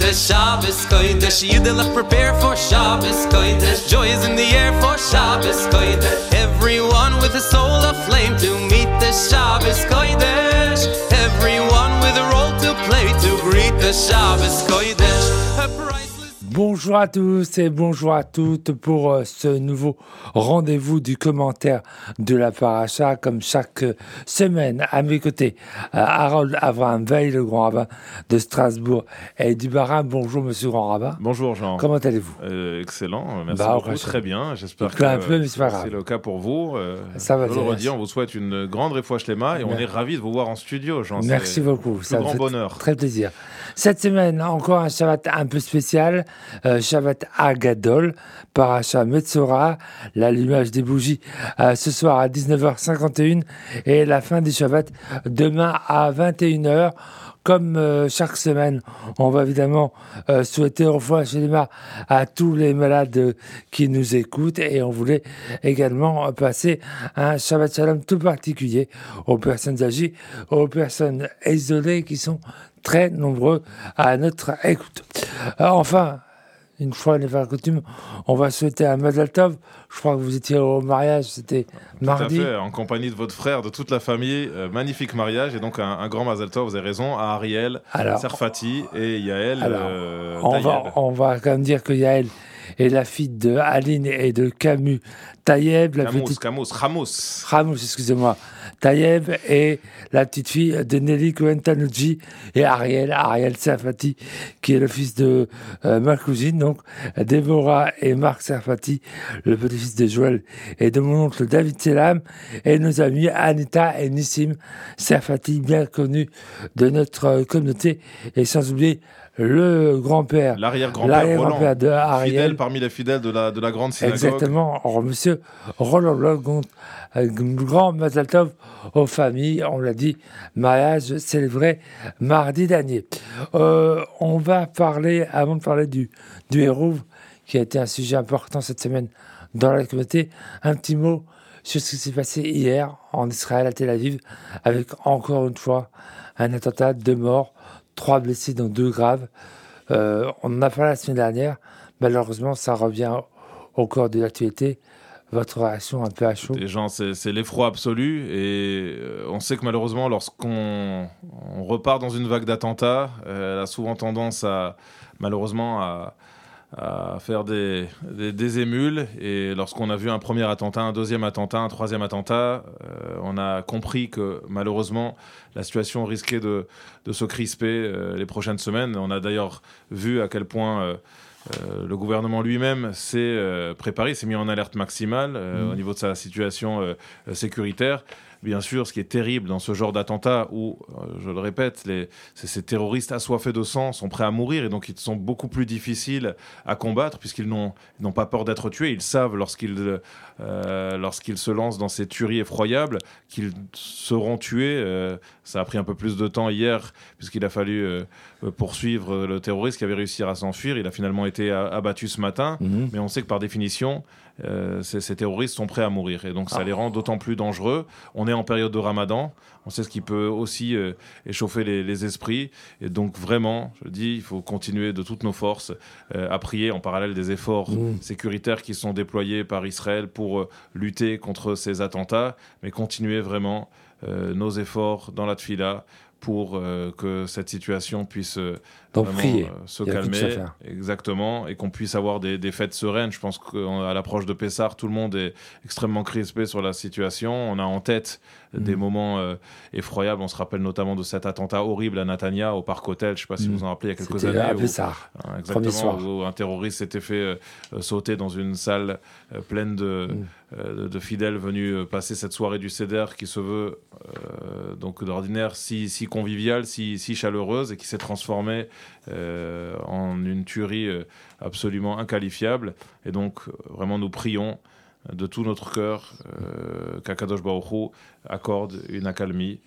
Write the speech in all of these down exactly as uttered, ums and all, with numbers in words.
Kodesh, Shabbos Kodesh. Yiddelach prepare for Shabbos Kodesh. Joy is in the air for Shabbos Kodesh. Everyone with a soul aflame to meet the Shabbos Kodesh. Everyone with a role to play to greet the Shabbos Kodesh. A priceless... Bonjour à tous et bonjour à toutes pour euh, ce nouveau rendez-vous du commentaire de la paracha, comme chaque euh, semaine. À mes côtés, euh, Harold Avraham Veil, le grand rabbin de Strasbourg et du Barin. Bonjour monsieur grand rabbin. Bonjour Jean. Comment allez-vous? euh, Excellent, merci bah, beaucoup, très bien. J'espère que un peu, mais c'est, pas grave. C'est le cas pour vous. Euh, Ça va je bien. le redis, on vous souhaite une grande réfoua shlema et on Merci. est ravis de vous voir en studio, Jean. Merci c'est beaucoup. Un Ça grand me fait bonheur. Très plaisir. Cette semaine, encore un Shabbat un peu spécial, euh, Shabbat Agadol, Paracha Metzora, l'allumage des bougies euh, ce soir à dix-neuf heures cinquante et un et la fin du Shabbat demain à vingt et une heures. Comme euh, chaque semaine, on va évidemment euh, souhaiter au revoir Shelema à tous les malades euh, qui nous écoutent et on voulait également passer un Shabbat Shalom tout particulier aux personnes âgées, aux personnes isolées qui sont très nombreux à notre écoute. Euh, enfin, une fois n'est pas coutume, on va souhaiter un Mazal Tov. Je crois que vous étiez au mariage, c'était mardi. Tout à fait, en compagnie de votre frère, de toute la famille. Euh, magnifique mariage et donc un, un grand Mazal Tov, vous avez raison, à Ariel, alors, Serfati et Yael. Alors, euh, on, va, on va quand même dire que Yael est la fille de Aline et de Camus Tayeb. La Camus, petite... Camus, Ramos. Ramos, excusez-moi. Tayeb et la petite fille de Nelly Cohen-Tanuji et Ariel, Ariel Serfati, qui est le fils de euh, ma cousine, donc Déborah et Marc Serfati, le petit-fils de Joël et de mon oncle David Selam, et nos amis Anita et Nissim Serfati, bien connus de notre communauté, et sans oublier le grand-père, l'arrière-grand-père, l'arrière-grand-père de Ariel, fidèle parmi les fidèles de la, de la grande synagogue. Exactement, alors, monsieur Roland Logon, un grand Mazal Tov aux familles, on l'a dit, mariage célébré mardi dernier. Euh, on va parler, avant de parler du, du Hérouv, qui a été un sujet important cette semaine dans la communauté, un petit mot sur ce qui s'est passé hier en Israël, à Tel Aviv, avec encore une fois un attentat, deux morts, trois blessés, dont deux graves. Euh, on en a parlé la semaine dernière. Malheureusement, ça revient au cœur de l'actualité. Votre réaction un peu à chaud? Les gens, c'est, c'est l'effroi absolu. Et euh, on sait que malheureusement, lorsqu'on on repart dans une vague d'attentats, euh, elle a souvent tendance à, malheureusement, à, à faire des, des, des émules. Et lorsqu'on a vu un premier attentat, un deuxième attentat, un troisième attentat, euh, on a compris que malheureusement, la situation risquait de, de se crisper euh, les prochaines semaines. On a d'ailleurs vu à quel point euh, euh, le gouvernement lui-même s'est euh, préparé, s'est mis en alerte maximale euh, mmh. au niveau de sa situation euh, sécuritaire. Bien sûr, ce qui est terrible dans ce genre d'attentat où, euh, je le répète, les, ces, ces terroristes assoiffés de sang sont prêts à mourir et donc ils sont beaucoup plus difficiles à combattre puisqu'ils n'ont, ils n'ont pas peur d'être tués. Ils savent lorsqu'ils, euh, lorsqu'ils se lancent dans ces tueries effroyables qu'ils seront tués. Euh, ça a pris un peu plus de temps hier puisqu'il a fallu euh, poursuivre le terroriste qui avait réussi à s'enfuir. Il a finalement été abattu ce matin, mmh. mais on sait que par définition, Euh, ces, ces terroristes sont prêts à mourir et donc ça ah. les rend d'autant plus dangereux. On est en période de Ramadan, on sait ce qui peut aussi euh, échauffer les, les esprits et donc vraiment, je dis, il faut continuer de toutes nos forces euh, à prier en parallèle des efforts mmh. sécuritaires qui sont déployés par Israël pour euh, lutter contre ces attentats, mais continuer vraiment euh, nos efforts dans la tfila pour euh, que cette situation puisse euh, Donc, vraiment prier. euh, se calmer, exactement, et qu'on puisse avoir des, des fêtes sereines. Je pense qu'à l'approche de Pessah, tout le monde est extrêmement crispé sur la situation. On a en tête mmh. des moments euh, effroyables. On se rappelle notamment de cet attentat horrible à Netanya, au Parc Hôtel. Je ne sais pas si mmh. vous en rappelez, il y a quelques C'était années. À Pessah, où, exactement, où un terroriste s'était fait euh, sauter dans une salle euh, pleine de, mmh. euh, de, de fidèles venus euh, passer cette soirée du Seder qui se veut euh, donc d'ordinaire si, si conviviale, si, si chaleureuse et qui s'est transformée euh, en une tuerie euh, absolument inqualifiable. Et donc, euh, vraiment, nous prions de tout notre cœur euh, qu'Akadosh Baruch Hu accorde une accalmie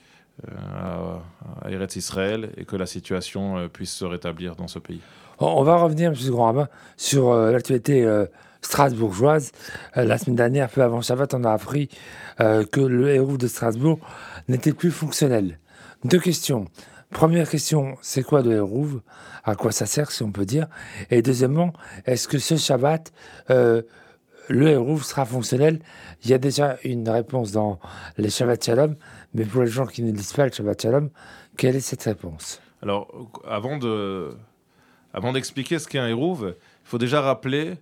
euh, à, à Eretz Israël et que la situation euh, puisse se rétablir dans ce pays. On va revenir, M. Grand Rabbin, sur euh, l'actualité euh, strasbourgeoise. Euh, la semaine dernière, peu avant Shabbat, on a appris euh, que le Hérouv de Strasbourg n'était plus fonctionnel. Deux questions. première question, c'est quoi le Hérouv? À quoi ça sert, si on peut dire? Et deuxièmement, est-ce que ce Shabbat, euh, le Hérouv sera fonctionnel? Il y a déjà une réponse dans les Shabbat Shalom, mais pour les gens qui ne lisent pas le Shabbat Shalom, quelle est cette réponse? Alors, avant, de, avant d'expliquer ce qu'est un Hérouv, il faut déjà rappeler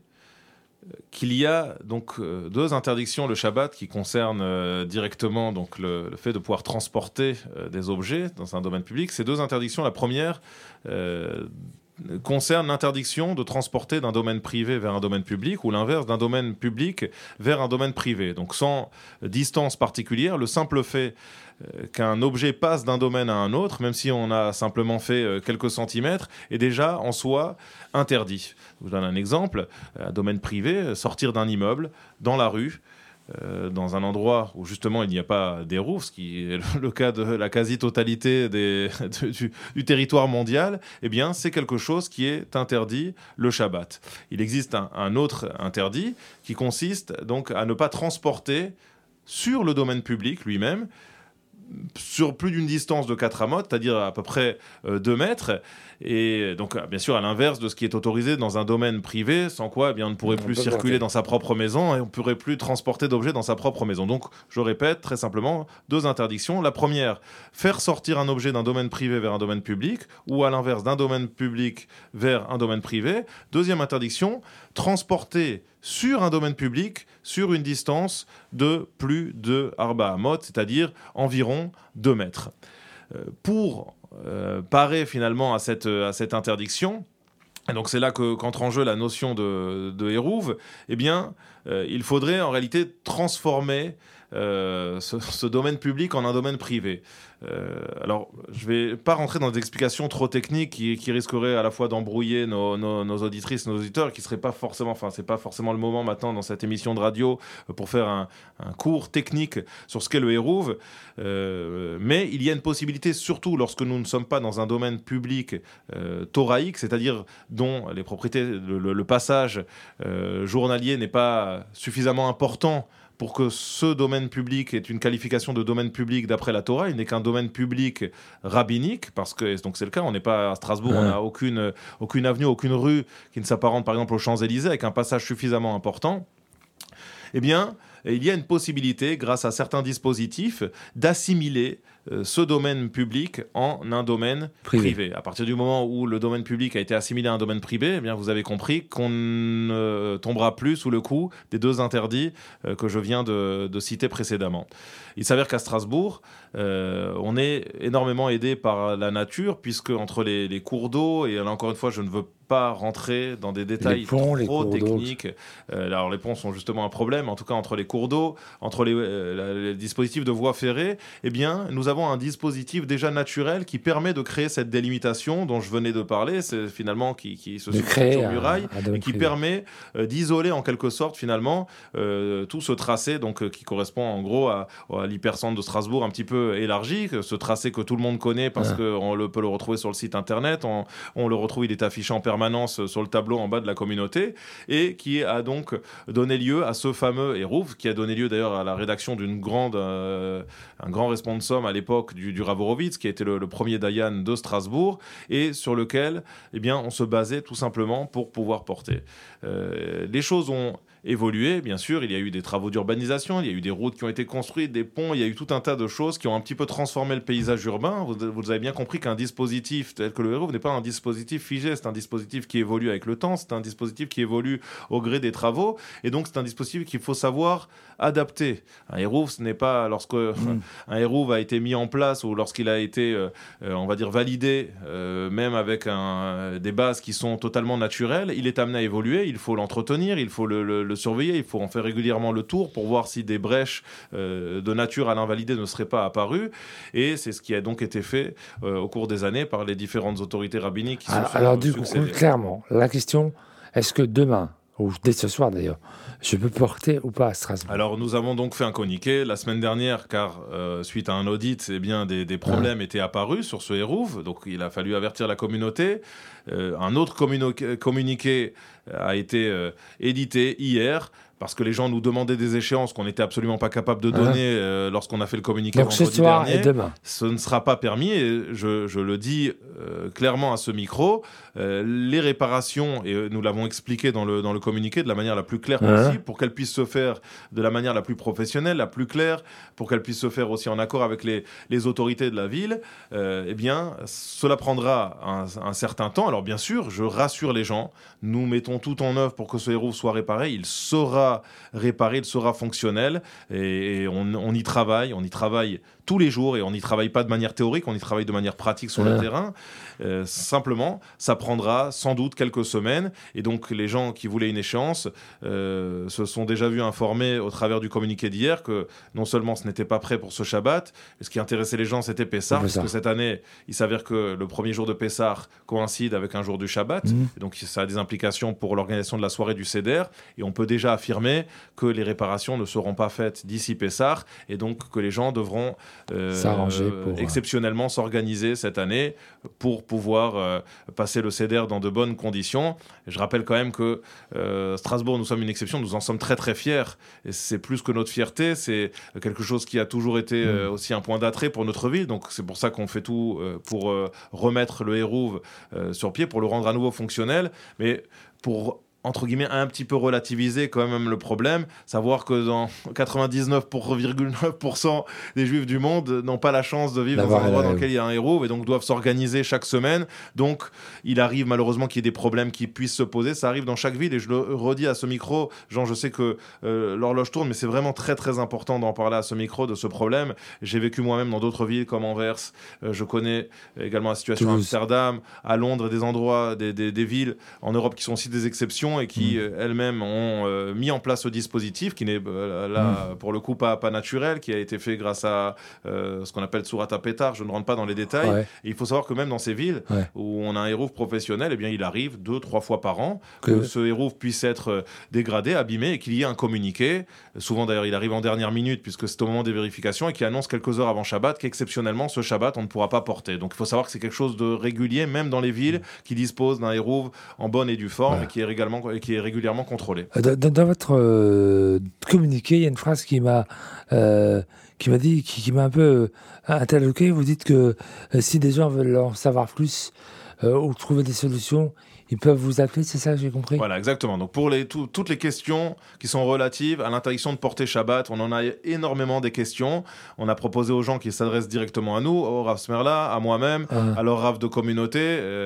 qu'il y a donc euh, deux interdictions le Shabbat qui concernent euh, directement donc le, le fait de pouvoir transporter euh, des objets dans un domaine public. Ces deux interdictions, la première euh, concerne l'interdiction de transporter d'un domaine privé vers un domaine public ou l'inverse d'un domaine public vers un domaine privé. Donc sans distance particulière, le simple fait euh, qu'un objet passe d'un domaine à un autre, même si on a simplement fait euh, quelques centimètres, est déjà en soi interdit. Je vous donne un exemple, un domaine privé, sortir d'un immeuble dans la rue, Euh, dans un endroit où justement il n'y a pas des roufs, ce qui est le cas de la quasi-totalité des, de, du, du territoire mondial, eh bien c'est quelque chose qui est interdit le Shabbat. Il existe un, un autre interdit qui consiste donc à ne pas transporter sur le domaine public lui-même, sur plus d'une distance de quatre amot, c'est-à-dire à peu près euh, deux mètres, et donc bien sûr à l'inverse de ce qui est autorisé dans un domaine privé, sans quoi eh bien, on ne pourrait on plus circuler porter. dans sa propre maison et on ne pourrait plus transporter d'objets dans sa propre maison. Donc je répète très simplement, deux interdictions. La première, faire sortir un objet d'un domaine privé vers un domaine public, ou à l'inverse d'un domaine public vers un domaine privé. Deuxième interdiction, transporter sur un domaine public sur une distance de plus de arba amot, c'est-à-dire environ deux mètres. Euh, pour euh, parer finalement à cette, à cette interdiction, et donc c'est là que, qu'entre en jeu la notion de, de Hérouv, eh bien, euh, il faudrait en réalité transformer euh, ce, ce domaine public en un domaine privé. Euh, alors, je ne vais pas rentrer dans des explications trop techniques qui, qui risqueraient à la fois d'embrouiller nos, nos, nos auditrices, nos auditeurs, qui seraient pas forcément, enfin, c'est pas forcément le moment maintenant dans cette émission de radio pour faire un, un cours technique sur ce qu'est le Hérouv. Euh, mais il y a une possibilité, surtout lorsque nous ne sommes pas dans un domaine public euh, thoraïque, c'est-à-dire dont les propriétés, le, le, le passage euh, journalier n'est pas suffisamment important pour que ce domaine public ait une qualification de domaine public d'après la Torah. Il n'est qu'un domaine public rabbinique, parce que donc c'est le cas, on n'est pas à Strasbourg, ouais. On n'a aucune, aucune avenue, aucune rue qui ne s'apparente par exemple aux Champs-Élysées, avec un passage suffisamment important. Eh bien, il y a une possibilité, grâce à certains dispositifs, d'assimiler euh, ce domaine public en un domaine privé. privé. À partir du moment où le domaine public a été assimilé à un domaine privé, eh bien, vous avez compris qu'on ne tombera plus sous le coup des deux interdits euh, que je viens de, de citer précédemment. Il s'avère qu'à Strasbourg, euh, on est énormément aidé par la nature, puisque entre les, les cours d'eau, et là encore une fois, je ne veux pas rentrer dans des détails les ponts, trop les techniques. Euh, alors les ponts sont justement un problème, en tout cas entre les cours d'eau, entre les, euh, les dispositifs de voies ferrées, eh bien, nous avons un dispositif déjà naturel qui permet de créer cette délimitation dont je venais de parler, c'est finalement qui, qui se situe sur muraille, et qui privé. permet euh, d'isoler en quelque sorte finalement euh, tout ce tracé donc, euh, qui correspond en gros à, à l'hypercentre de Strasbourg un petit peu élargi, ce tracé que tout le monde connaît parce ah. qu'on le, peut le retrouver sur le site internet, on, on le retrouve, il est affiché en permanence sur le tableau en bas de la communauté, et qui a donc donné lieu à ce fameux Hérouv, qui a donné lieu d'ailleurs à la rédaction d'une grande, euh, un grand responsum à l'époque du, du Rav Horovitz, qui a été le, le premier Dayan de Strasbourg, et sur lequel eh bien, on se basait tout simplement pour pouvoir porter. Euh, les choses ont évolué, bien sûr, il y a eu des travaux d'urbanisation, il y a eu des routes qui ont été construites, des ponts, il y a eu tout un tas de choses qui ont un petit peu transformé le paysage urbain. Vous, vous avez bien compris qu'un dispositif tel que le Hérouv n'est pas un dispositif figé, c'est un dispositif qui évolue avec le temps, c'est un dispositif qui évolue au gré des travaux, et donc c'est un dispositif qu'il faut savoir adapter. Un Hérouv, ce n'est pas lorsque mmh. un Hérouv a été mis en place ou lorsqu'il a été, euh, on va dire, validé, euh, même avec un, des bases qui sont totalement naturelles, il est amené à évoluer, il faut l'entretenir, il faut le, le, le surveiller, il faut en faire régulièrement le tour pour voir si des brèches euh, de nature à l'invalider ne seraient pas apparues, et c'est ce qui a donc été fait euh, au cours des années par les différentes autorités rabbiniques qui alors, sont alors du coup, clairement, la question, est-ce que demain, ou dès ce soir d'ailleurs, je peux porter ou pas à Strasbourg? Alors nous avons donc fait un communiqué la semaine dernière, car euh, suite à un audit, eh bien, des, des problèmes ah. étaient apparus sur ce Hérouv, donc il a fallu avertir la communauté. Euh, un autre communi- communiqué a été euh, édité hier parce que les gens nous demandaient des échéances qu'on n'était absolument pas capable de donner ah. euh, lorsqu'on a fait le communiqué Donc vendredi ce soir dernier. Et demain. Ce ne sera pas permis, et je, je le dis euh, clairement à ce micro, euh, les réparations, et nous l'avons expliqué dans le, dans le communiqué de la manière la plus claire ah. possible, pour qu'elles puissent se faire de la manière la plus professionnelle, la plus claire, pour qu'elles puissent se faire aussi en accord avec les, les autorités de la ville, euh, eh bien, cela prendra un, un certain temps. Alors bien sûr, je rassure les gens, nous mettons tout en œuvre pour que ce héros soit réparé, il sera réparé, il sera fonctionnel, et, et on, on y travaille, on y travaille tous les jours, et on n'y travaille pas de manière théorique, on y travaille de manière pratique sur ouais. le terrain. Euh, simplement, ça prendra sans doute quelques semaines, et donc les gens qui voulaient une échéance euh, se sont déjà vus informés au travers du communiqué d'hier que non seulement ce n'était pas prêt pour ce Shabbat, ce qui intéressait les gens c'était Pessah, parce que cette année, il s'avère que le premier jour de Pessah coïncide avec un jour du Shabbat, mmh. et donc ça a des implications pour l'organisation de la soirée du Seder, et on peut déjà affirmer que les réparations ne seront pas faites d'ici Pessah, et donc que les gens devront Euh, s'arranger pour... euh, exceptionnellement s'organiser cette année pour pouvoir euh, passer le Seder dans de bonnes conditions. Et je rappelle quand même que euh, Strasbourg, nous sommes une exception, nous en sommes très très fiers, et c'est plus que notre fierté, c'est quelque chose qui a toujours été euh, aussi un point d'attrait pour notre ville, donc c'est pour ça qu'on fait tout euh, pour euh, remettre le Hérouve euh, sur pied, pour le rendre à nouveau fonctionnel, mais pour entre guillemets, un petit peu relativiser quand même le problème, savoir que dans quatre-vingt-dix-neuf virgule neuf pour cent des Juifs du monde n'ont pas la chance de vivre D'avoir dans un endroit dans lequel il y a un héros, et donc doivent s'organiser chaque semaine. Donc, il arrive malheureusement qu'il y ait des problèmes qui puissent se poser. Ça arrive dans chaque ville, et je le redis à ce micro, Jean, je sais que euh, l'horloge tourne, mais c'est vraiment très très important d'en parler à ce micro de ce problème. J'ai vécu moi-même dans d'autres villes comme Anvers, euh, je connais également la situation Toulouse. À Amsterdam, à Londres, des endroits, des, des, des villes en Europe qui sont aussi des exceptions, et qui mmh. euh, elles-mêmes ont euh, mis en place ce dispositif qui n'est euh, là mmh. pour le coup pas, pas naturel, qui a été fait grâce à euh, ce qu'on appelle Tsurata Petar, je ne rentre pas dans les détails, ouais. et il faut savoir que même dans ces villes ouais. où on a un hérouve professionnel, eh bien, il arrive deux, trois fois par an que, que ce hérouve puisse être dégradé, abîmé, et qu'il y ait un communiqué, souvent d'ailleurs il arrive en dernière minute puisque c'est au moment des vérifications, et qui annonce quelques heures avant Shabbat qu'exceptionnellement ce Shabbat on ne pourra pas porter. Donc il faut savoir que c'est quelque chose de régulier même dans les villes qui disposent d'un hérouve en bonne et due forme, ouais. et qui est également qui est régulièrement contrôlé. Dans, dans votre euh, communiqué, il y a une phrase qui m'a, euh, qui m'a dit, qui, qui m'a un peu euh, interloqué. Vous dites que euh, si des gens veulent en savoir plus euh, ou trouver des solutions, ils peuvent vous appeler, c'est ça, j'ai compris ? Voilà, exactement. Donc pour les, tout, toutes les questions qui sont relatives à l'interdiction de porter Shabbat, on en a énormément des questions. On a proposé aux gens qui s'adressent directement à nous, au Rav Smerla, à moi-même, ah. à leur Rav de communauté,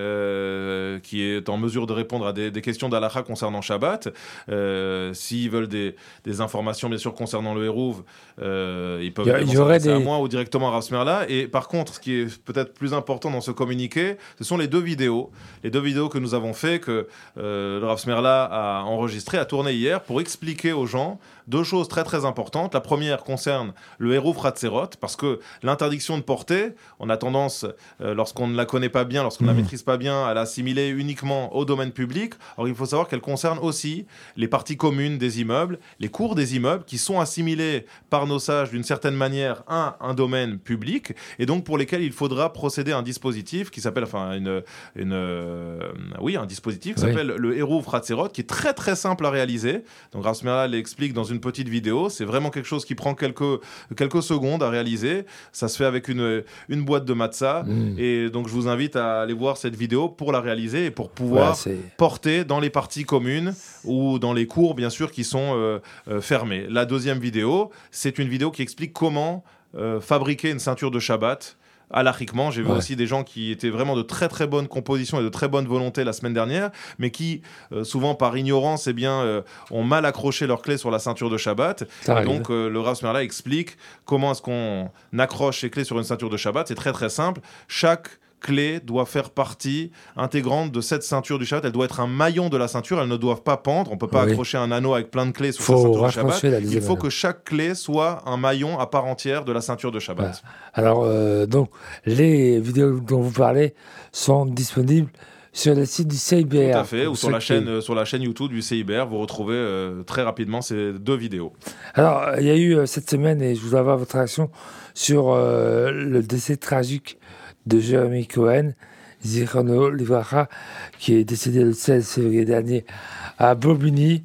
euh, qui est en mesure de répondre à des, des questions d'Halakha concernant Shabbat. Euh, s'ils veulent des, des informations, bien sûr, concernant le Hérouve, euh, ils peuvent y aurait des... à moi ou directement à Rav Smerla. Et par contre, ce qui est peut-être plus important dans ce communiqué, ce sont les deux vidéos. Les deux vidéos que nous avons fait, que euh, le Rav Smerla a enregistré, a tourné hier, pour expliquer aux gens deux choses très très importantes. La première concerne le Hérouv Hatzerot, parce que l'interdiction de porter, on a tendance, euh, lorsqu'on ne la connaît pas bien, lorsqu'on ne mmh. la maîtrise pas bien, à l'assimiler uniquement au domaine public. Or, il faut savoir qu'elle concerne aussi les parties communes des immeubles, les cours des immeubles, qui sont assimilés par nos sages d'une certaine manière à un domaine public, et donc pour lesquels il faudra procéder à un dispositif qui s'appelle, enfin, une, une, euh, oui, un dispositif qui oui. s'appelle le Hérouv Hatzerot, qui est très très simple à réaliser. Donc, Rav Smerla l'explique dans une petite vidéo. C'est vraiment quelque chose qui prend quelques, quelques secondes à réaliser. Ça se fait avec une, une boîte de matzah. Mmh. Et donc, je vous invite à aller voir cette vidéo pour la réaliser et pour pouvoir voilà, porter dans les parties communes ou dans les cours, bien sûr, qui sont euh, euh, fermés. La deuxième vidéo, c'est une vidéo qui explique comment euh, fabriquer une ceinture de Shabbat. Halachiquement, j'ai vu ouais. aussi des gens qui étaient vraiment de très très bonnes compositions et de très bonne volonté la semaine dernière, mais qui, euh, souvent par ignorance, eh bien, euh, ont mal accroché leurs clés sur la ceinture de Shabbat. Et donc, euh, le Rav Smerla explique comment est-ce qu'on accroche ces clés sur une ceinture de Shabbat. C'est très très simple. Chaque clé doit faire partie intégrante de cette ceinture du Shabbat. Elle doit être un maillon de la ceinture. Elles ne doivent pas pendre. On ne peut pas oui. accrocher un anneau avec plein de clés sur faut sa ceinture de Shabbat. Il faut que chaque clé soit un maillon à part entière de la ceinture de Shabbat. Voilà. Alors, euh, donc, les vidéos dont vous parlez sont disponibles sur le site du C I B R. Tout à fait, ou sur la, chaîne, euh, sur la chaîne YouTube du C I B R, vous retrouvez euh, très rapidement ces deux vidéos. Alors, il y a eu euh, cette semaine, et je voudrais avoir votre réaction sur euh, le décès tragique de Jérémy Cohen, Zichrono Livracha, qui est décédé le seize février dernier à Bobigny.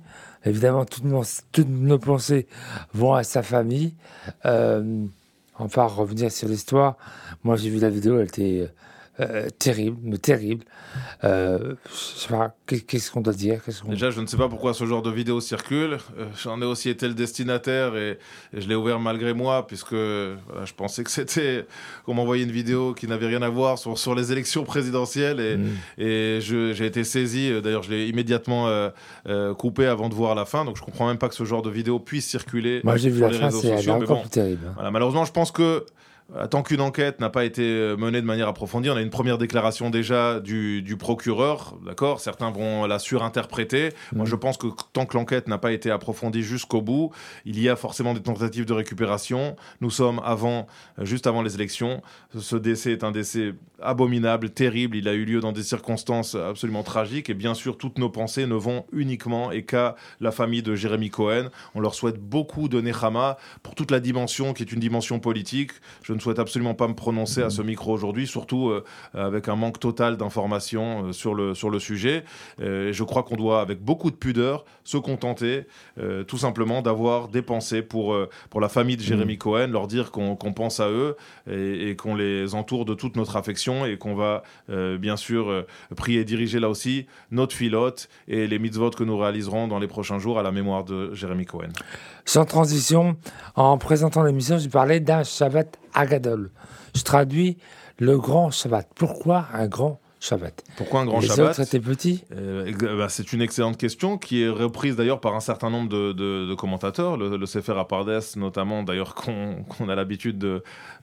évidemment, toutes, mon, toutes nos pensées vont à sa famille. Euh, enfin, revenir sur l'histoire. Moi, j'ai vu la vidéo, elle était euh, terrible, mais terrible. Euh, je sais pas, qu'est-ce qu'on doit dire qu'est-ce qu'on... Déjà, je ne sais pas pourquoi ce genre de vidéo circule. Euh, j'en ai aussi été le destinataire et, et je l'ai ouvert malgré moi, puisque voilà, je pensais que c'était qu'on m'envoyait une vidéo qui n'avait rien à voir sur, sur les élections présidentielles. Et, mmh. et je, j'ai été saisi. D'ailleurs, je l'ai immédiatement euh, euh, coupé avant de voir la fin. Donc, je ne comprends même pas que ce genre de vidéo puisse circuler. Moi, j'ai vu sur la les fin, réseaux c'est sociaux. encore bon, plus terrible. Voilà, malheureusement, je pense que tant qu'une enquête n'a pas été menée de manière approfondie, on a une première déclaration déjà du, du procureur, d'accord ? Certains vont la surinterpréter. Mmh. Moi, je pense que tant que l'enquête n'a pas été approfondie jusqu'au bout, il y a forcément des tentatives de récupération. Nous sommes avant, juste avant les élections. Ce décès est un décès abominable, terrible. Il a eu lieu dans des circonstances absolument tragiques. Et bien sûr, toutes nos pensées ne vont uniquement et qu'à la famille de Jérémy Cohen. On leur souhaite beaucoup de Nechama pour toute la dimension qui est une dimension politique. Je ne souhaite absolument pas me prononcer à ce micro aujourd'hui, surtout euh, avec un manque total d'informations euh, sur, le, sur le sujet. Euh, je crois qu'on doit, avec beaucoup de pudeur, se contenter euh, tout simplement d'avoir des pensées pour, euh, pour la famille de Jérémy mmh. Cohen, leur dire qu'on, qu'on pense à eux et, et qu'on les entoure de toute notre affection et qu'on va euh, bien sûr euh, prier et diriger là aussi notre filote et les mitzvot que nous réaliserons dans les prochains jours à la mémoire de Jérémy Cohen. Sans transition, en présentant l'émission, je parlais d'un Shabbat Agadol. Je traduis le grand Shabbat. Pourquoi un grand Shabbat ? Pourquoi un grand Les Shabbat ? Les autres étaient petits ? euh, bah, C'est une excellente question qui est reprise d'ailleurs par un certain nombre de, de, de commentateurs. Le, le Sefer Apardes notamment, d'ailleurs, qu'on, qu'on a l'habitude de...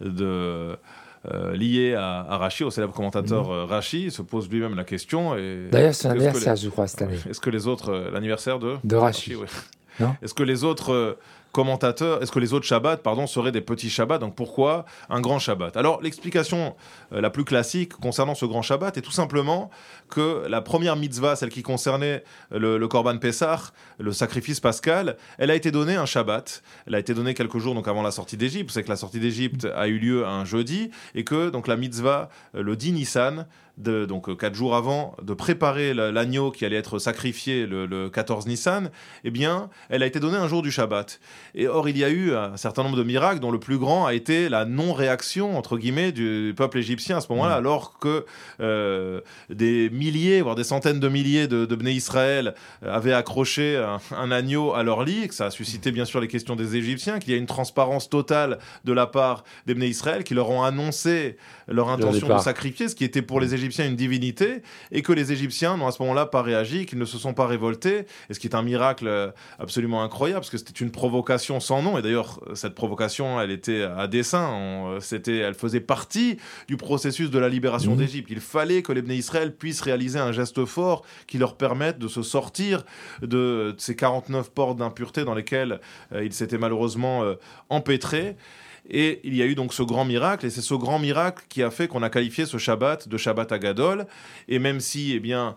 de Euh, lié à, à Rashi, au célèbre commentateur mmh. euh, Rashi, se pose lui-même la question. Et d'ailleurs, c'est l'anniversaire, les... je crois, cette année. Est-ce que les autres... Euh, l'anniversaire de De Rashi. Rashi, oui. Non ? Est-ce que les autres... Euh, commentateurs, est-ce que les autres Shabbats, pardon, seraient des petits Shabbats ? Donc pourquoi un grand Shabbat ? Alors l'explication euh, la plus classique concernant ce grand Shabbat est tout simplement que la première mitzvah, celle qui concernait le, le Korban Pessah, le sacrifice pascal, elle a été donnée un Shabbat. Elle a été donnée quelques jours donc avant la sortie d'Égypte. C'est que la sortie d'Égypte a eu lieu un jeudi et que donc la mitzvah, le dix Nissan, de, donc quatre jours avant, de préparer l'agneau qui allait être sacrifié le, le quatorze Nissan, eh bien, elle a été donnée un jour du Shabbat. Et or, il y a eu un certain nombre de miracles, dont le plus grand a été la non-réaction, entre guillemets, du peuple égyptien à ce moment-là, mmh. alors que euh, des milliers, voire des centaines de milliers de, de Bnei Israël avaient accroché un, un agneau à leur lit, que ça a suscité bien sûr les questions des Égyptiens, qu'il y a une transparence totale de la part des Bnei Israël, qui leur ont annoncé leur intention de sacrifier, ce qui était pour les Égyptiens une divinité, et que les Égyptiens n'ont à ce moment-là pas réagi, qu'ils ne se sont pas révoltés, et ce qui est un miracle absolument incroyable, parce que c'était une provocation sans nom, et d'ailleurs cette provocation elle était à dessein, on, c'était, elle faisait partie du processus de la libération mmh. d'Égypte. Il fallait que les Bnei Israël puissent réaliser un geste fort qui leur permette de se sortir de, de ces quarante-neuf portes d'impureté dans lesquelles euh, ils s'étaient malheureusement euh, empêtrés. Et il y a eu donc ce grand miracle, et c'est ce grand miracle qui a fait qu'on a qualifié ce Shabbat de Shabbat Agadol. Et même si, eh bien,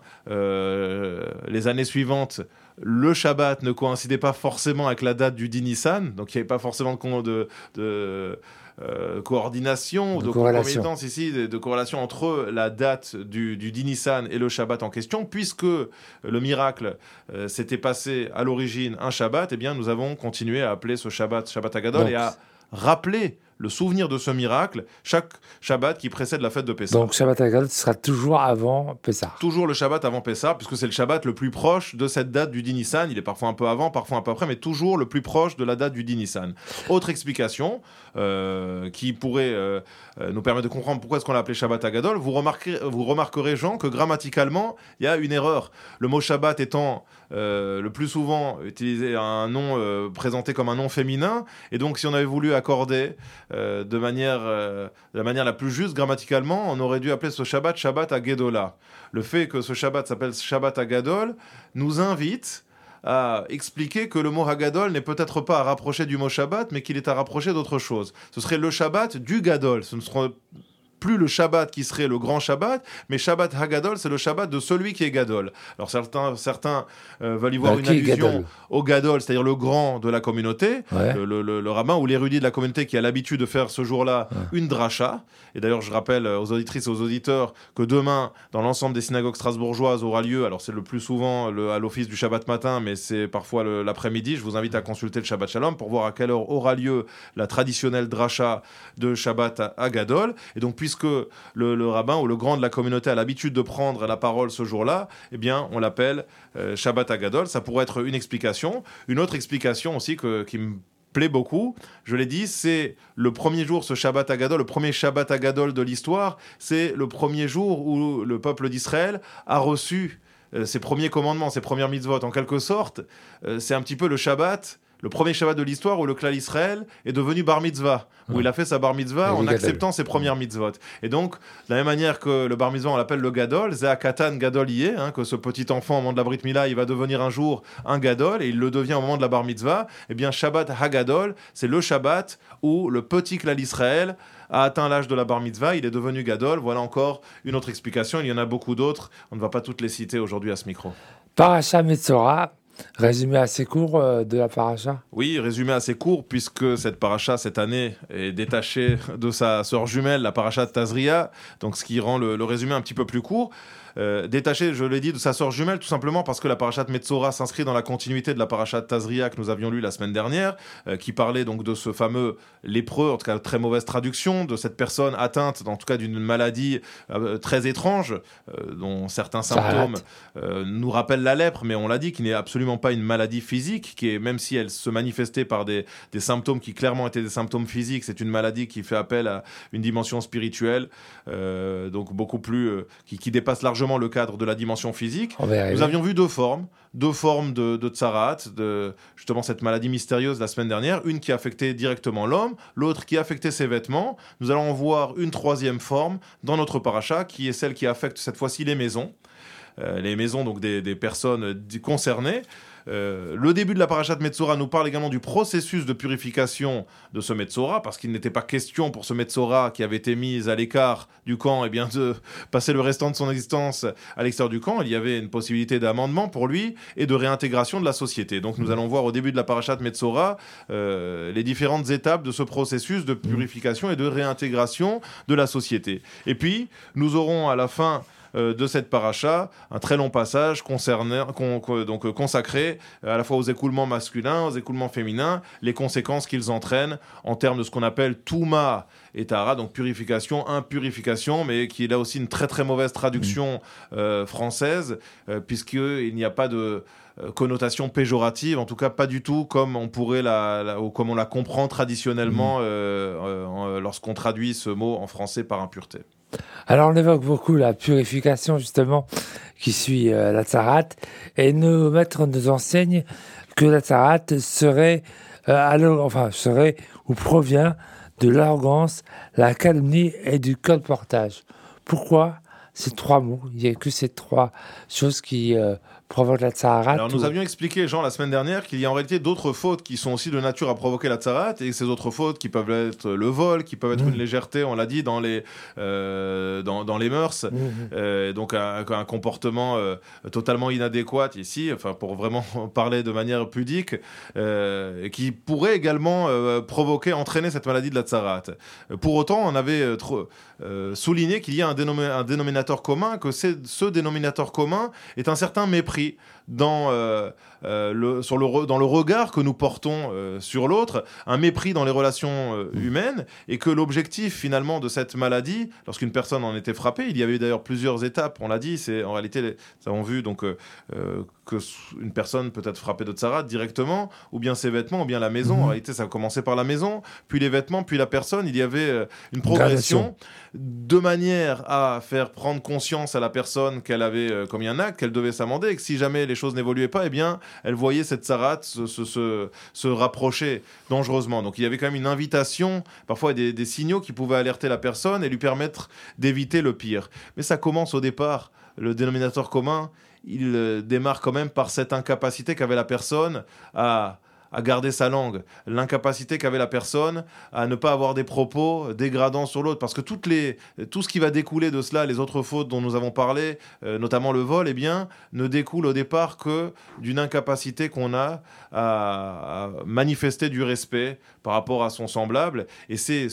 euh, les années suivantes, le Shabbat ne coïncidait pas forcément avec la date du dix Nissan, donc il n'y avait pas forcément de, de, de euh, coordination ou de, de concomitance ici, de, de corrélation entre la date du, du dix Nissan et le Shabbat en question, puisque le miracle euh, s'était passé à l'origine un Shabbat, eh bien, nous avons continué à appeler ce Shabbat Shabbat Agadol donc, et à rappeler le souvenir de ce miracle chaque Shabbat qui précède la fête de Pessah. Donc Shabbat Agadol sera toujours avant Pessah. Toujours le Shabbat avant Pessah, puisque c'est le Shabbat le plus proche de cette date du dix Nissan. Il est parfois un peu avant, parfois un peu après, mais toujours le plus proche de la date du dix Nissan. Autre explication euh, qui pourrait euh, nous permettre de comprendre pourquoi est-ce qu'on l'a appelé Shabbat Agadol. Vous remarquerez, vous remarquerez, Jean, que grammaticalement, il y a une erreur. Le mot Shabbat étant euh, le plus souvent utilisé un nom euh, présenté comme un nom féminin, et donc si on avait voulu accorder Euh, de, manière, euh, de la manière la plus juste grammaticalement, on aurait dû appeler ce Shabbat Shabbat Agedola. Le fait que ce Shabbat s'appelle Shabbat Agadol nous invite à expliquer que le mot Hagadol n'est peut-être pas à rapprocher du mot Shabbat, mais qu'il est à rapprocher d'autre chose. Ce serait le Shabbat du Gadol. Ce ne serait plus le Shabbat qui serait le grand Shabbat, mais Shabbat Hagadol, c'est le Shabbat de celui qui est Gadol. Alors certains, certains euh, veulent y voir bah, une allusion Gadol. au Gadol, c'est-à-dire le grand de la communauté, ouais. le, le, le, le rabbin ou l'érudit de la communauté qui a l'habitude de faire ce jour-là ouais. une dracha. Et d'ailleurs, je rappelle aux auditrices et aux auditeurs que demain, dans l'ensemble des synagogues strasbourgeoises, aura lieu, alors c'est le plus souvent le, à l'office du Shabbat matin, mais c'est parfois le, l'après-midi. Je vous invite à consulter le Shabbat Shalom pour voir à quelle heure aura lieu la traditionnelle dracha de Shabbat Hagadol. Et donc, puisque le, le rabbin ou le grand de la communauté a l'habitude de prendre la parole ce jour-là, eh bien, on l'appelle euh, Shabbat Hagadol. Ça pourrait être une explication. Une autre explication aussi que, qui me plaît beaucoup, je l'ai dit, c'est le premier jour, ce Shabbat Hagadol, le premier Shabbat Hagadol de l'histoire, c'est le premier jour où le peuple d'Israël a reçu euh, ses premiers commandements, ses premières mitzvot. En quelque sorte, euh, c'est un petit peu le Shabbat, le premier Shabbat de l'histoire où le Klal Israël est devenu bar mitzvah, où ouais. il a fait sa bar mitzvah en acceptant ses premières mitzvot. Et donc, de la même manière que le bar mitzvah, on l'appelle le gadol, Zeh Katan Gadol Yeh, hein, que ce petit enfant au moment de la Brit Mila, il va devenir un jour un gadol, et il le devient au moment de la bar mitzvah. Eh bien, Shabbat Hagadol, c'est le Shabbat où le petit Klal Israël a atteint l'âge de la bar mitzvah, il est devenu gadol. Voilà encore une autre explication. Il y en a beaucoup d'autres. On ne va pas toutes les citer aujourd'hui à ce micro. Parasha Metzora. Résumé assez court euh, de la paracha ? Oui, résumé assez court, puisque cette paracha, cette année, est détachée de sa sœur jumelle, la paracha de Tazria, donc ce qui rend le, le résumé un petit peu plus court. Euh, détaché, je l'ai dit, de sa sœur jumelle, tout simplement parce que la parashat Metzora s'inscrit dans la continuité de la parashat Tazria que nous avions lue la semaine dernière, euh, qui parlait donc de ce fameux lépreux, en tout cas très mauvaise traduction, de cette personne atteinte, en tout cas d'une maladie euh, très étrange, euh, dont certains symptômes euh, nous rappellent la lèpre, mais on l'a dit, qui n'est absolument pas une maladie physique, qui est, même si elle se manifestait par des, des symptômes qui clairement étaient des symptômes physiques, c'est une maladie qui fait appel à une dimension spirituelle, euh, donc beaucoup plus, euh, qui, qui dépasse largement le cadre de la dimension physique. Nous avions vu deux formes, deux formes de, de tsarat, de justement cette maladie mystérieuse la semaine dernière, une qui affectait directement l'homme, l'autre qui affectait ses vêtements. Nous allons en voir une troisième forme dans notre paracha, qui est celle qui affecte cette fois-ci les maisons, euh, les maisons donc des, des personnes concernées. Euh, le début de la parashat Metzora nous parle également du processus de purification de ce Metzora, parce qu'il n'était pas question pour ce Metzora qui avait été mis à l'écart du camp eh bien, de passer le restant de son existence à l'extérieur du camp. Il y avait une possibilité d'amendement pour lui et de réintégration de la société. Donc nous allons voir au début de la parashat Metzora euh, les différentes étapes de ce processus de purification et de réintégration de la société. Et puis nous aurons à la fin de cette paracha, un très long passage concernant, con, donc, consacré à la fois aux écoulements masculins, aux écoulements féminins, les conséquences qu'ils entraînent en termes de ce qu'on appelle Touma et Tahara, donc purification, impurification, mais qui est là aussi une très très mauvaise traduction euh, française, euh, puisqu'il n'y a pas de euh, connotation péjorative, en tout cas pas du tout comme on pourrait la, la ou comme on la comprend traditionnellement euh, euh, lorsqu'on traduit ce mot en français par impureté. Alors on évoque beaucoup la purification justement qui suit euh, la tsarat, et nos maîtres nous enseignent que la tsarat serait, euh, alors, enfin, serait ou provient de l'arrogance, la calomnie et du colportage. Pourquoi ces trois mots ? Il n'y a que ces trois choses qui euh, provoquent la tsarat. Alors nous ou... avions expliqué, Jean, la semaine dernière, qu'il y a en réalité d'autres fautes qui sont aussi de nature à provoquer la tsarat, et ces autres fautes qui peuvent être le vol, qui peuvent être mmh. une légèreté, on l'a dit, dans les, euh, dans, dans les mœurs, mmh. euh, donc un, un comportement euh, totalement inadéquat ici, enfin pour vraiment parler de manière pudique, euh, qui pourrait également euh, provoquer, entraîner cette maladie de la tsarat. Pour autant, on avait euh, trop, euh, souligné qu'il y a un, dénomé, un dénominateur commun, que c'est, ce dénominateur commun est un certain mépris dans, euh, euh, le, sur le re, dans le regard que nous portons euh, sur l'autre, un mépris dans les relations euh, humaines, et que l'objectif finalement de cette maladie, lorsqu'une personne en était frappée, il y avait d'ailleurs plusieurs étapes, on l'a dit, c'est en réalité, les, nous avons vu donc, euh, euh, qu'une personne peut être frappée de tsarat directement, ou bien ses vêtements, ou bien la maison. Mmh. En réalité, ça a commencé par la maison, puis les vêtements, puis la personne. Il y avait euh, une progression de manière à faire prendre conscience à la personne qu'elle avait euh, commis un acte, qu'elle devait s'amender, et que si jamais les choses n'évoluaient pas, eh bien, elle voyait cette tsarat se, se, se, se rapprocher dangereusement. Donc il y avait quand même une invitation, parfois des, des signaux qui pouvaient alerter la personne et lui permettre d'éviter le pire. Mais ça commence au départ, le dénominateur commun, il euh, démarre quand même par cette incapacité qu'avait la personne à, à garder sa langue, l'incapacité qu'avait la personne à ne pas avoir des propos dégradants sur l'autre. Parce que toutes les, tout ce qui va découler de cela, les autres fautes dont nous avons parlé, euh, notamment le vol, eh bien, ne découle au départ que d'une incapacité qu'on a à, à manifester du respect par rapport à son semblable. Et c'est...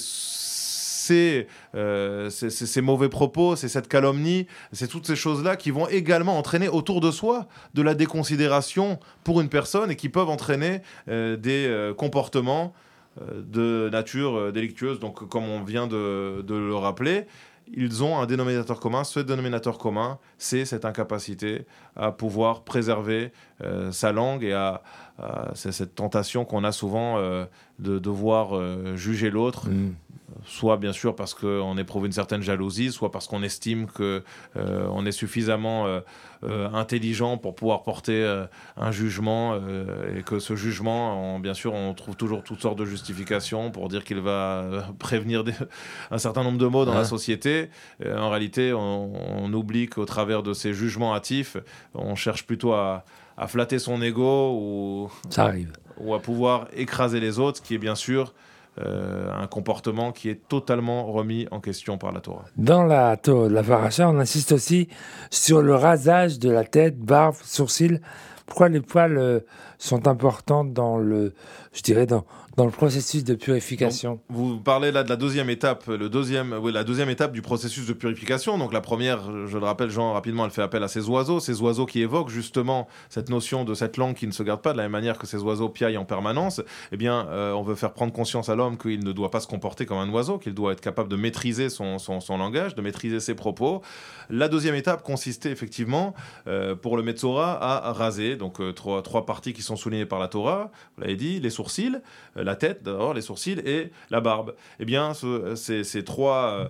C'est, euh, c'est, c'est ces mauvais propos, c'est cette calomnie, c'est toutes ces choses-là qui vont également entraîner autour de soi de la déconsidération pour une personne et qui peuvent entraîner euh, des euh, comportements euh, de nature euh, délictueuse. Donc, comme on vient de, de le rappeler, ils ont un dénominateur commun. Ce dénominateur commun, c'est cette incapacité à pouvoir préserver euh, sa langue et à, à c'est cette tentation qu'on a souvent euh, de devoir euh, juger l'autre. Mmh. Soit bien sûr parce qu'on éprouve une certaine jalousie, soit parce qu'on estime qu'on euh, est suffisamment euh, euh, intelligent pour pouvoir porter euh, un jugement euh, et que ce jugement, on, bien sûr, on trouve toujours toutes sortes de justifications pour dire qu'il va euh, prévenir des, un certain nombre de maux dans ah. la société. Euh, en réalité, on, on oublie qu'au travers de ces jugements hâtifs, on cherche plutôt à, à flatter son ego ou, Ça arrive. ou à pouvoir écraser les autres, ce qui est bien sûr Euh, un comportement qui est totalement remis en question par la Torah. Dans la Torah de la Paracha, on insiste aussi sur le rasage de la tête, barbe, sourcils. Pourquoi les poils euh, sont importants dans le, je dirais, dans, dans le processus de purification? Donc, vous parlez là de la deuxième étape, le deuxième, oui, la deuxième étape du processus de purification. Donc la première, je le rappelle, Jean, rapidement, elle fait appel à ces oiseaux, ces oiseaux qui évoquent justement cette notion de cette langue qui ne se garde pas de la même manière que ces oiseaux piaillent en permanence. Eh bien, euh, on veut faire prendre conscience à l'homme qu'il ne doit pas se comporter comme un oiseau, qu'il doit être capable de maîtriser son, son, son langage, de maîtriser ses propos. La deuxième étape consistait effectivement, euh, pour le Metzora, à raser. Donc euh, trois, trois parties qui sont soulignées par la Torah, vous l'avez dit, les sourcils, euh, la tête d'abord, les sourcils et la barbe. Eh bien, ce, ces, ces trois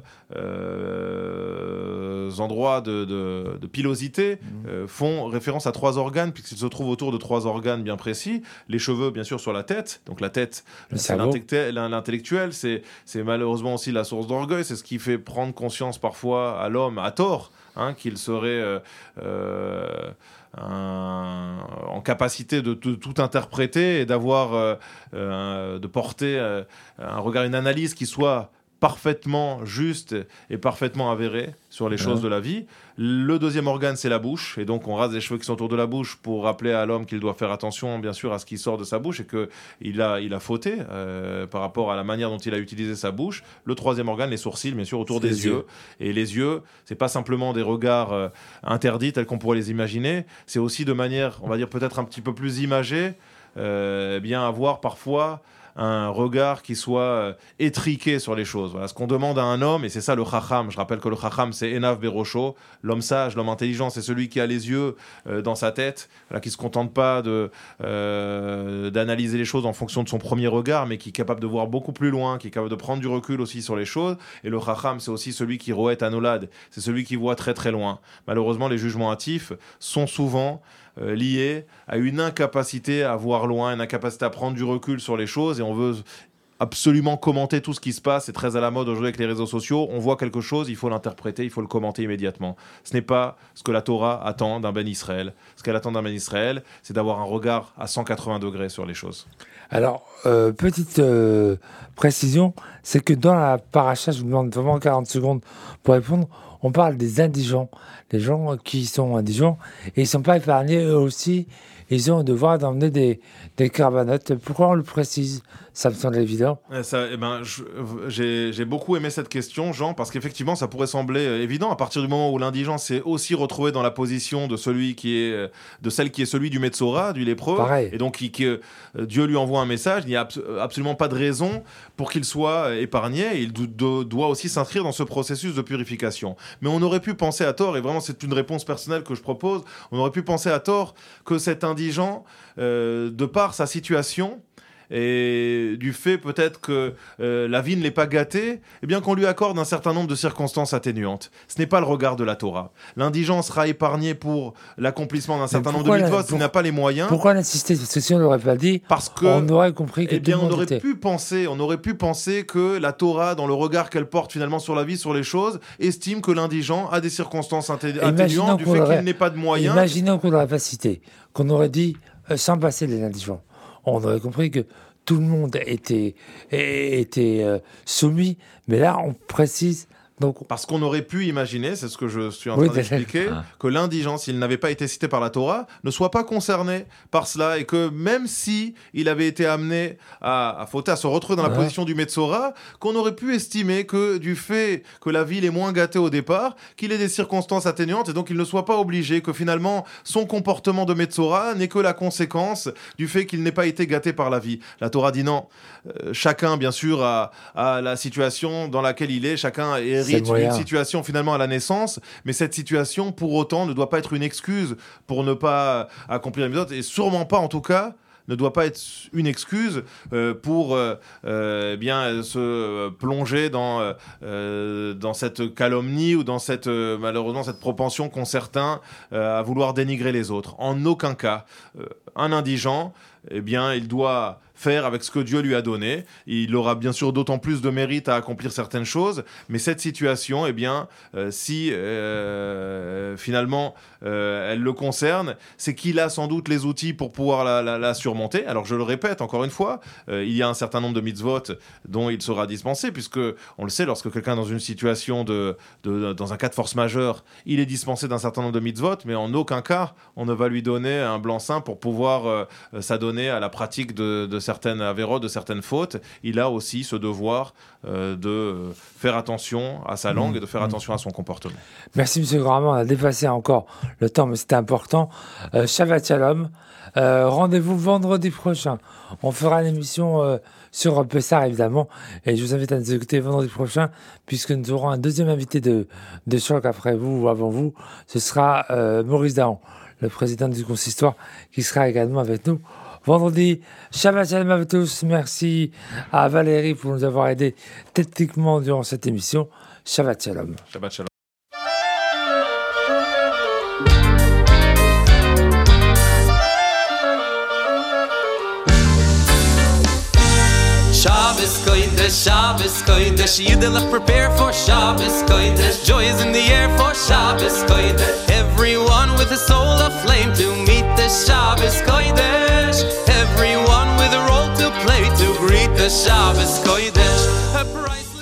euh, endroits de, de, de pilosité euh, font référence à trois organes, puisqu'ils se trouvent autour de trois organes bien précis. Les cheveux, bien sûr, sur la tête. Donc la tête, le c'est l'intellectuel, c'est, c'est malheureusement aussi la source d'orgueil, c'est ce qui fait prendre conscience parfois à l'homme, à tort, hein, qu'il serait... Euh, euh, Un, en capacité de, de tout interpréter et d'avoir euh, euh, de porter euh, un regard, une analyse qui soit parfaitement juste et parfaitement avérée sur les ouais. choses de la vie. Le deuxième organe, c'est la bouche, et donc on rase les cheveux qui sont autour de la bouche pour rappeler à l'homme qu'il doit faire attention, bien sûr, à ce qui sort de sa bouche et qu'il a, il a fauté euh, par rapport à la manière dont il a utilisé sa bouche. Le troisième organe, les sourcils, bien sûr, autour c'est des yeux. yeux. Et les yeux, c'est pas simplement des regards euh, interdits tels qu'on pourrait les imaginer, c'est aussi de manière, on va dire, peut-être un petit peu plus imagée, euh, bien avoir parfois un regard qui soit euh, étriqué sur les choses. Voilà ce qu'on demande à un homme, et c'est ça le chacham. Je rappelle que le chacham, c'est Enav Berosho, l'homme sage, l'homme intelligent, c'est celui qui a les yeux euh, dans sa tête, voilà, qui ne se contente pas de, euh, d'analyser les choses en fonction de son premier regard, mais qui est capable de voir beaucoup plus loin, qui est capable de prendre du recul aussi sur les choses. Et le chacham, c'est aussi celui qui roet anolad, c'est celui qui voit très très loin. Malheureusement, les jugements hâtifs sont souvent Euh, lié à une incapacité à voir loin, une incapacité à prendre du recul sur les choses, et on veut absolument commenter tout ce qui se passe. C'est très à la mode aujourd'hui avec les réseaux sociaux. On voit quelque chose, il faut l'interpréter, il faut le commenter immédiatement. Ce n'est pas ce que la Torah attend d'un Ben Israël. Ce qu'elle attend d'un Ben Israël, c'est d'avoir un regard à cent quatre-vingts degrés sur les choses. Alors, euh, petite euh, précision, c'est que dans la paracha, je vous demande vraiment quarante secondes pour répondre, on parle des indigents, les gens qui sont indigents, et ils ne sont pas épargnés, eux aussi, ils ont le devoir d'emmener des, des carbanotes. Pourquoi on le précise? Ça me semble évident. Ça, eh ben, je, j'ai, j'ai beaucoup aimé cette question, Jean, parce qu'effectivement, ça pourrait sembler évident à partir du moment où l'indigent s'est aussi retrouvé dans la position de celui qui est, de celle qui est celui du Metzora, du lépreux, Pareil. Et donc qui, qui, euh, Dieu lui envoie un message. Il n'y a abs- absolument pas de raison pour qu'il soit épargné. Il do- do- doit aussi s'inscrire dans ce processus de purification. Mais on aurait pu penser à tort, et vraiment c'est une réponse personnelle que je propose. On aurait pu penser à tort que cet indigent, euh, de par sa situation, et du fait peut-être que euh, la vie ne l'est pas gâtée, eh bien qu'on lui accorde un certain nombre de circonstances atténuantes. Ce n'est pas le regard de la Torah. L'indigent sera épargné pour l'accomplissement d'un certain nombre de mitzvot s'il n'a pas les moyens. Pourquoi l'insister? Parce que si on n'aurait pas dit, parce que, on aurait compris que eh bien, tout le monde on aurait était. pu penser, on aurait pu penser que la Torah, dans le regard qu'elle porte finalement sur la vie, sur les choses, estime que l'indigent a des circonstances atté- atténuantes du fait aurait, qu'il n'ait pas de moyens. Imaginons qu'on n'aurait pas cité, qu'on aurait dit euh, sans passer les indigents. on aurait compris que tout le monde était, était euh, soumis, mais là, on précise. Donc, parce qu'on aurait pu imaginer, c'est ce que je suis en train oui, d'expliquer, ah. que l'indigent, s'il n'avait pas été cité par la Torah, ne soit pas concerné par cela, et que même si il avait été amené à, à fauter, à se retrouver dans la ouais. position du Metzora, qu'on aurait pu estimer que du fait que la ville est moins gâtée au départ, qu'il ait des circonstances atténuantes, et donc il ne soit pas obligé, que finalement son comportement de Metzora n'est que la conséquence du fait qu'il n'ait pas été gâté par la vie. La Torah dit non. Euh, chacun, bien sûr, a, a la situation dans laquelle il est, chacun est une situation finalement à la naissance, mais cette situation pour autant ne doit pas être une excuse pour ne pas accomplir les méthodes, et sûrement pas en tout cas ne doit pas être une excuse euh, pour euh, euh, bien se plonger dans euh, dans cette calomnie ou dans cette euh, malheureusement cette propension qu'ont certains euh, à vouloir dénigrer les autres. En aucun cas, euh, un indigent, eh bien, il doit faire avec ce que Dieu lui a donné. Il aura bien sûr d'autant plus de mérite à accomplir certaines choses, mais cette situation, eh bien, euh, si euh, finalement euh, elle le concerne, c'est qu'il a sans doute les outils pour pouvoir la, la, la surmonter. Alors je le répète encore une fois, euh, il y a un certain nombre de mitzvot dont il sera dispensé, puisque on le sait, lorsque quelqu'un est dans une situation de, de, de dans un cas de force majeure, il est dispensé d'un certain nombre de mitzvot, mais en aucun cas on ne va lui donner un blanc-seing pour pouvoir euh, s'adonner à la pratique de, de certaines avérotes, de certaines fautes. Il a aussi ce devoir euh, de faire attention à sa langue mmh. et de faire mmh. attention à son comportement. Merci M. Graman, on a dépassé encore le temps, mais c'était important. Euh, Shabbat Shalom. Euh, rendez-vous vendredi prochain. On fera une émission euh, sur Pessar, évidemment, et je vous invite à nous écouter vendredi prochain, puisque nous aurons un deuxième invité de, de choc après vous ou avant vous. Ce sera euh, Maurice Dahan, le président du consistoire, qui sera également avec nous vendredi. Shabbat Shalom à tous. Merci à Valérie pour nous avoir aidés techniquement durant cette émission. Shabbat Shalom. Shabbat Shalom. Shabbos Kodesh, Shabbos Kodesh, Yidelach prepare for Shabbos Kodesh. Joy is in the air for Shabbos Kodesh. Everyone with a soul aflame to meet the Shabbos Kodesh. Everyone with a role to play to greet the Shabbos Kodesh. A price